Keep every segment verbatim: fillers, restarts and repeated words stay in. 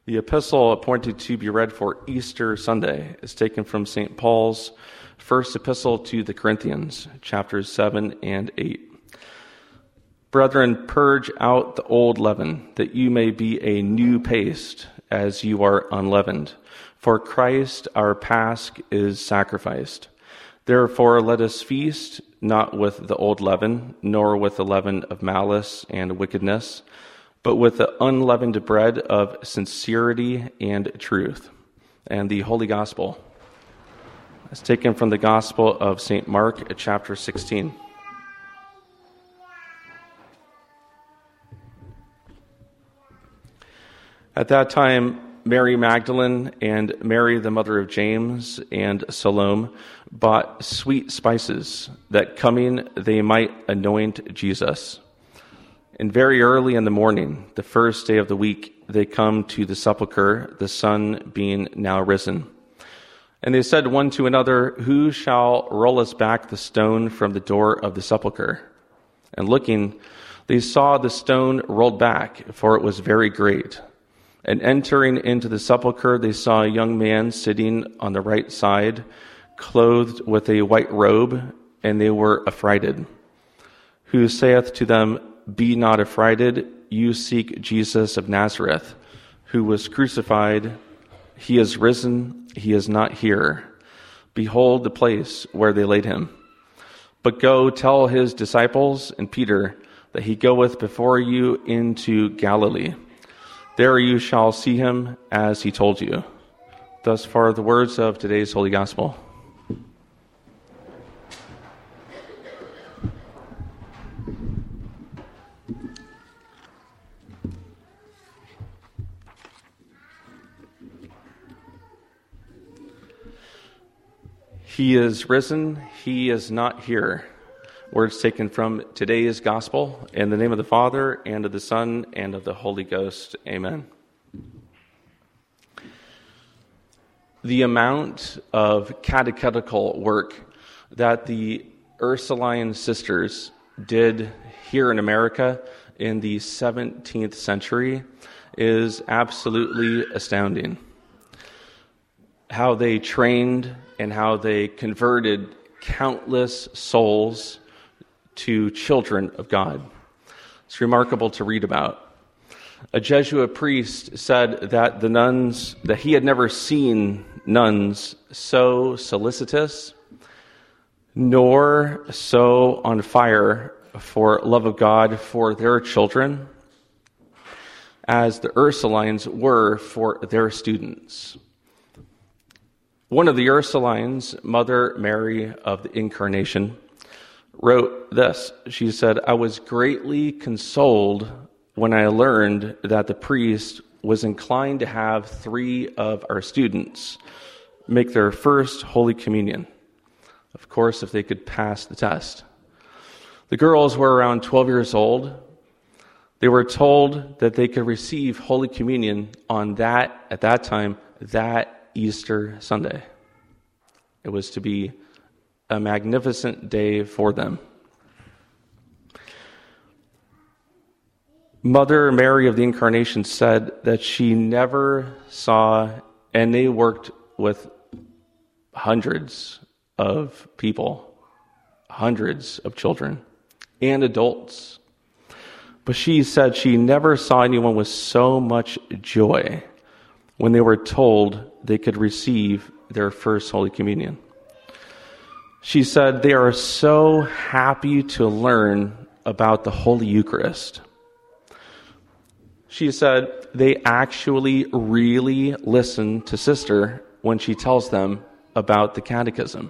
The epistle appointed to be read for Easter Sunday is taken from Saint Paul's first epistle to the Corinthians, chapters seven and eight. Brethren, purge out the old leaven, that you may be a new paste, as you are unleavened. For Christ our Pasch is sacrificed. Therefore let us feast, not with the old leaven, nor with the leaven of malice and wickedness, but with the unleavened bread of sincerity and truth. And the Holy Gospel is taken from the Gospel of Saint Mark, chapter sixteen. At that time, Mary Magdalene and Mary, the mother of James, and Salome bought sweet spices, that coming they might anoint Jesus. And very early in the morning, the first day of the week, they come to the sepulchre, the sun being now risen. And they said one to another, "Who shall roll us back the stone from the door of the sepulchre?" And looking, they saw the stone rolled back, for it was very great. And entering into the sepulchre, they saw a young man sitting on the right side, clothed with a white robe, and they were affrighted. Who saith to them, "Be not affrighted, you seek Jesus of Nazareth, who was crucified. He is risen, he is not here. Behold the place where they laid him. But go tell his disciples and Peter that he goeth before you into Galilee. There you shall see him as he told you." Thus far the words of today's Holy Gospel. He is risen, he is not here. Words taken from today's Gospel. In the name of the Father, and of the Son, and of the Holy Ghost. Amen. The amount of catechetical work that the Ursuline sisters did here in America in the seventeenth century is absolutely astounding. How they trained and how they converted countless souls to children of God. It's remarkable to read about. A Jesuit priest said that the nuns, that he had never seen nuns so solicitous, nor so on fire for love of God for their children, as the Ursulines were for their students. One of the Ursulines, Mother Mary of the Incarnation, wrote this. She said, "I was greatly consoled when I learned that the priest was inclined to have three of our students make their first Holy Communion. Of course, if they could pass the test. The girls were around twelve years old. They were told that they could receive Holy Communion on that, at that time, that Easter Sunday. It was to be a magnificent day for them. Mother Mary of the Incarnation said that she never saw, and they worked with hundreds of people, hundreds of children and adults. But she said she never saw anyone with so much joy when they were told they could receive their first Holy Communion. She said they are so happy to learn about the Holy Eucharist. She said they actually really listen to Sister when she tells them about the Catechism.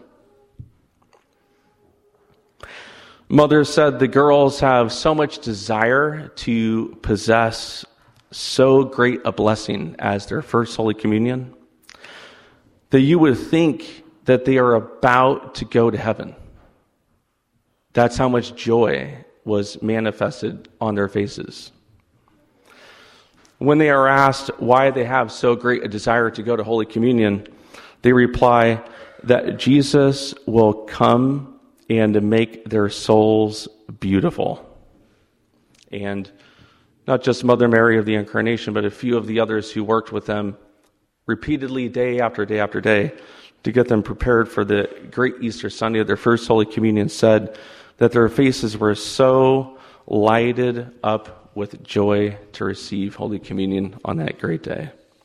Mother said the girls have so much desire to possess so great a blessing as their first Holy Communion that you would think that they are about to go to heaven. That's how much joy was manifested on their faces. When they are asked why they have so great a desire to go to Holy Communion, they reply that Jesus will come and make their souls beautiful. And Not just Mother Mary of the Incarnation, but a few of the others who worked with them repeatedly day after day after day to get them prepared for the great Easter Sunday of their first Holy Communion, said that their faces were so lighted up with joy to receive Holy Communion on that great day.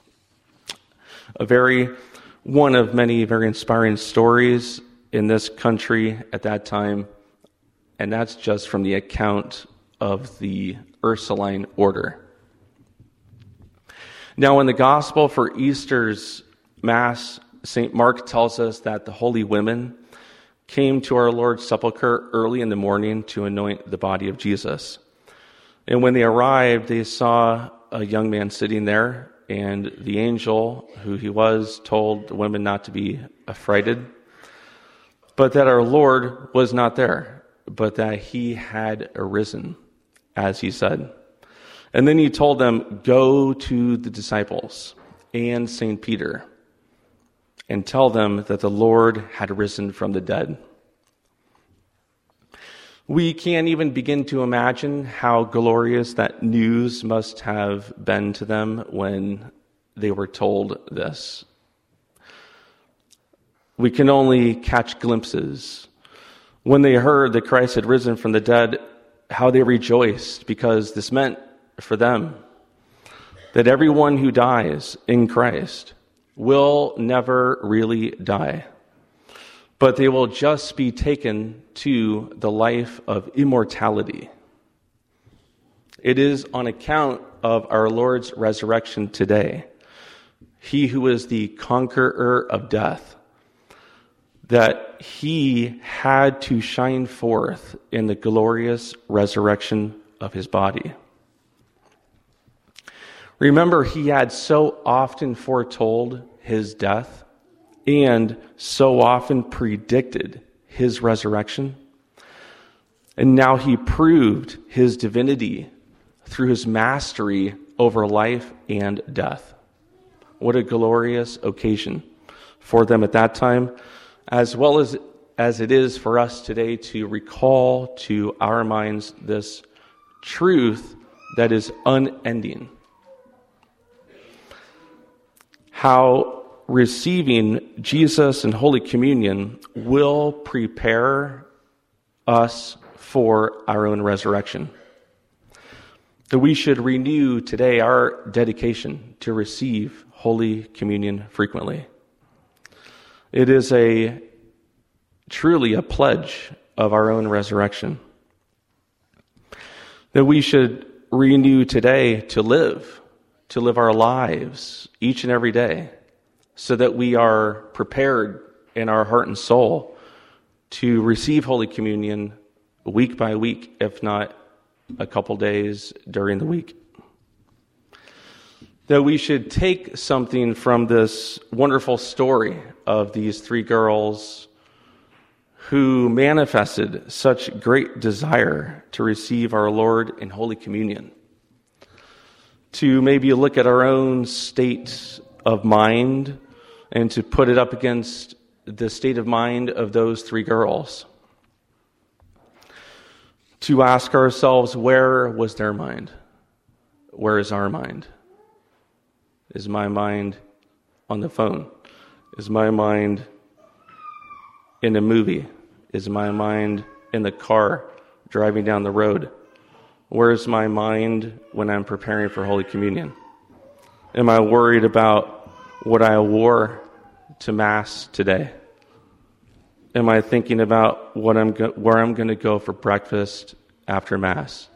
A very, one of many very inspiring stories in this country at that time, and that's just from the account of the Ursuline order. Now, in the Gospel for Easter's Mass, Saint Mark tells us that the holy women came to our Lord's sepulchre early in the morning to anoint the body of Jesus. And when they arrived, they saw a young man sitting there, and the angel, who he was, told the women not to be affrighted, but that our Lord was not there, but that he had arisen, as he said. And then he told them, go to the disciples and Saint Peter and tell them that the Lord had risen from the dead. We can't even begin to imagine how glorious that news must have been to them when they were told this. We can only catch glimpses. When they heard that Christ had risen from the dead, how they rejoiced, because this meant for them that everyone who dies in Christ will never really die, but they will just be taken to the life of immortality. It is on account of our Lord's resurrection today, he who is the conqueror of death, that he had to shine forth in the glorious resurrection of his body. Remember, he had so often foretold his death and so often predicted his resurrection. And now he proved his divinity through his mastery over life and death. What a glorious occasion for them at that time, as well as, as it is for us today to recall to our minds this truth that is unending. How receiving Jesus and Holy Communion will prepare us for our own resurrection. That we should renew today our dedication to receive Holy Communion frequently. It is a truly a pledge of our own resurrection. That we should renew today to live, to live our lives each and every day, so that we are prepared in our heart and soul to receive Holy Communion week by week, if not a couple days during the week. That we should take something from this wonderful story of these three girls who manifested such great desire to receive our Lord in Holy Communion. To maybe look at our own state of mind and to put it up against the state of mind of those three girls. To ask ourselves, where was their mind? Where is our mind? Is my mind on the phone? Is my mind in a movie? Is my mind in the car driving down the road? Where is my mind when I'm preparing for Holy Communion? Am I worried about what I wore to Mass today? Am I thinking about what I'm go- where I'm going to go for breakfast after Mass?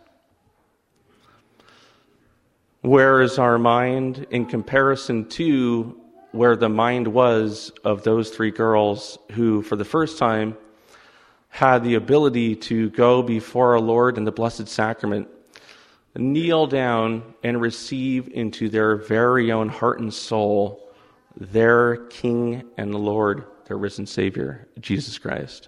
Where is our mind in comparison to where the mind was of those three girls who, for the first time, had the ability to go before our Lord in the Blessed Sacrament, kneel down and receive into their very own heart and soul their King and Lord, their risen Savior, Jesus Christ.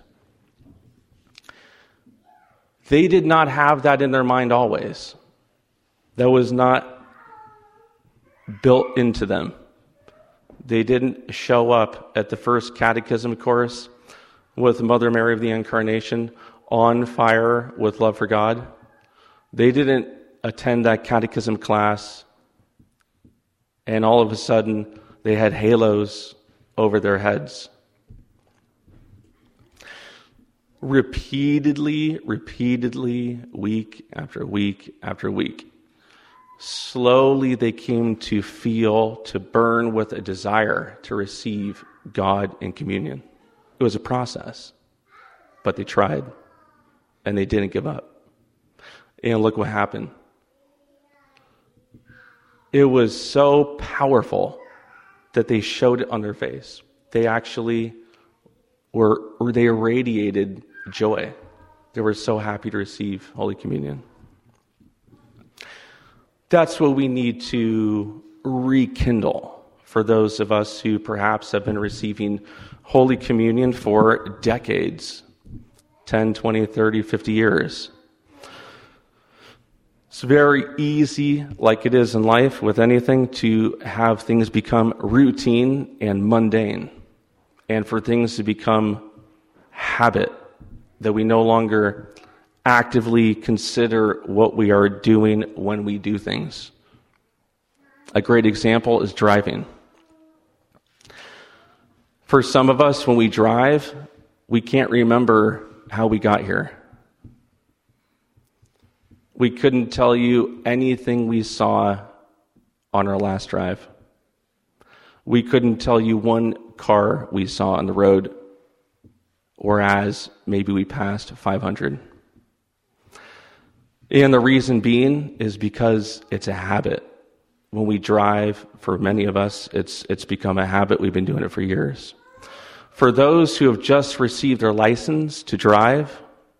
They did not have that in their mind always. That was not built into them. They didn't show up at the first catechism course with Mother Mary of the Incarnation on fire with love for God. They didn't attend that catechism class, and all of a sudden they had halos over their heads. Repeatedly, repeatedly, week after week after week. Slowly they came to feel, to burn with a desire to receive God in communion. It was a process, but they tried, and they didn't give up. And look what happened. It was so powerful that they showed it on their face. They actually were, or they irradiated joy. They were so happy to receive Holy Communion. That's what we need to rekindle for those of us who perhaps have been receiving Holy Communion for decades, ten, twenty, thirty, fifty years. It's very easy, like it is in life with anything, to have things become routine and mundane, and for things to become habit, that we no longer actively consider what we are doing when we do things. A great example is driving. For some of us, when we drive, we can't remember how we got here. We couldn't tell you anything we saw on our last drive. We couldn't tell you one car we saw on the road, whereas maybe we passed five hundred. And the reason being is because it's a habit. When we drive, for many of us, it's it's become a habit. We've been doing it for years. For those who have just received their license to drive,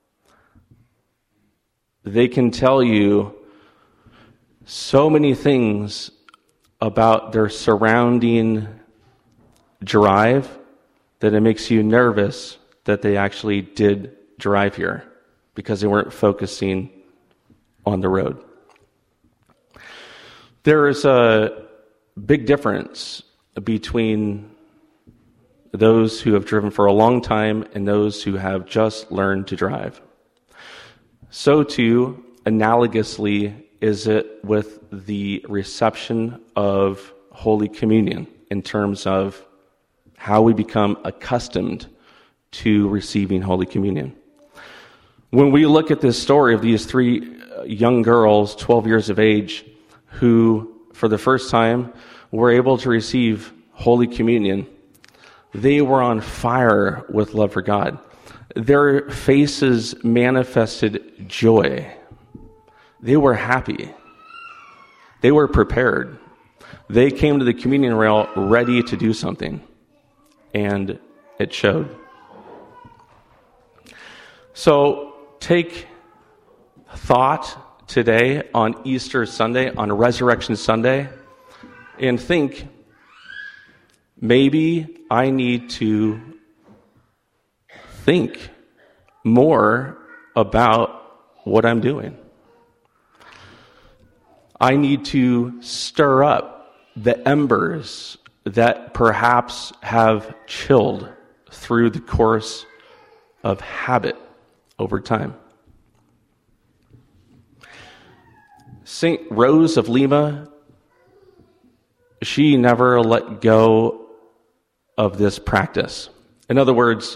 they can tell you so many things about their surrounding drive that it makes you nervous that they actually did drive here because they weren't focusing on the road. There is a big difference between those who have driven for a long time and those who have just learned to drive. So too, analogously, is it with the reception of Holy Communion in terms of how we become accustomed to receiving Holy Communion. When we look at this story of these three young girls, twelve years of age, who for the first time were able to receive Holy Communion, they were on fire with love for God. Their faces manifested joy. They were happy. They were prepared. They came to the communion rail ready to do something, and it showed. So take thought today on Easter Sunday, on Resurrection Sunday, and think, maybe I need to think more about what I'm doing. I need to stir up the embers that perhaps have chilled through the course of habit over time. Saint Rose of Lima, she never let go of this practice. In other words,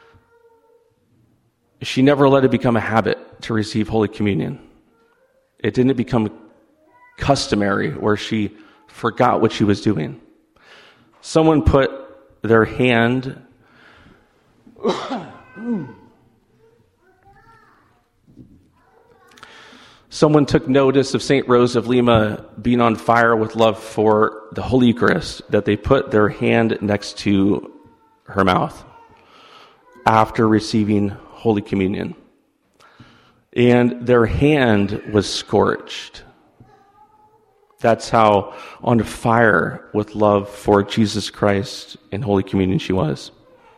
she never let it become a habit to receive Holy Communion. It didn't become customary where she forgot what she was doing. Someone put their hand Someone took notice of Saint Rose of Lima being on fire with love for the Holy Eucharist, that they put their hand next to her mouth after receiving Holy Communion. And their hand was scorched. That's how on fire with love for Jesus Christ and Holy Communion she was.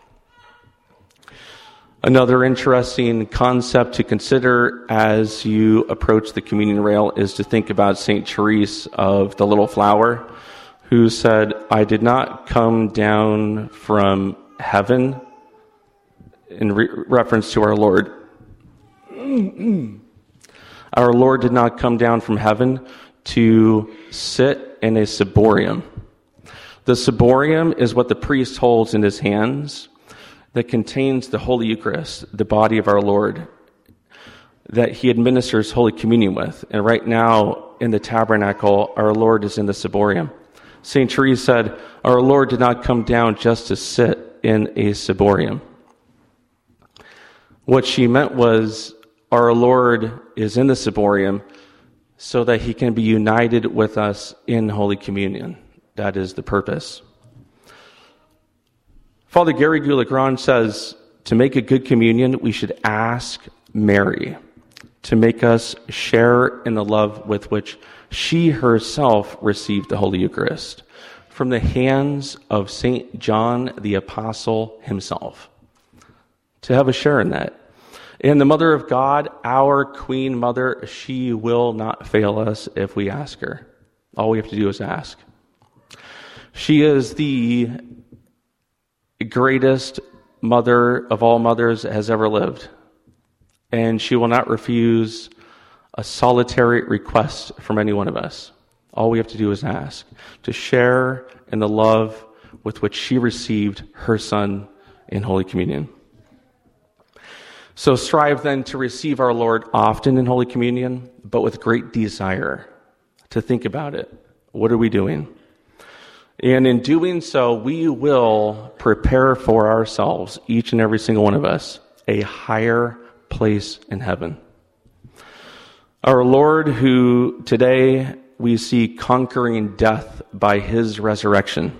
Another interesting concept to consider as you approach the communion rail is to think about Saint Therese of the Little Flower, who said, "I did not come down from heaven," in re- reference to our Lord. Our Lord did not come down from heaven to sit in a ciborium. The ciborium is what the priest holds in his hands that contains the Holy Eucharist, the body of our Lord, that he administers Holy Communion with. And right now in the tabernacle, our Lord is in the ciborium. Saint Therese said, our Lord did not come down just to sit in a ciborium. What she meant was, our Lord is in the ciborium so that he can be united with us in Holy Communion. That is the purpose. Father Gary Goulegran says, to make a good communion, we should ask Mary to make us share in the love with which she herself received the Holy Eucharist from the hands of Saint John the Apostle himself. To have a share in that. And the Mother of God, our Queen Mother, she will not fail us if we ask her. All we have to do is ask. She is the greatest mother of all mothers that has ever lived. And she will not refuse a solitary request from any one of us. All we have to do is ask, to share in the love with which she received her Son in Holy Communion. So strive then to receive our Lord often in Holy Communion, but with great desire to think about it. What are we doing? And in doing so, we will prepare for ourselves, each and every single one of us, a higher place in heaven. Our Lord, who today we see conquering death by his resurrection,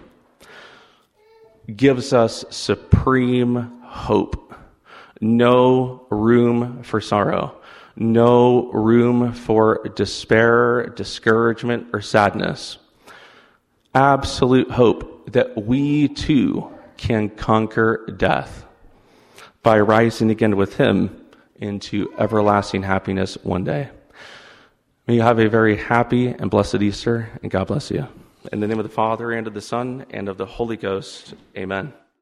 gives us supreme hope. No room for sorrow. No room for despair, discouragement, or sadness. Absolute hope that we too can conquer death by rising again with him into everlasting happiness one day. May you have a very happy and blessed Easter, and God bless you. In the name of the Father, and of the Son, and of the Holy Ghost, amen.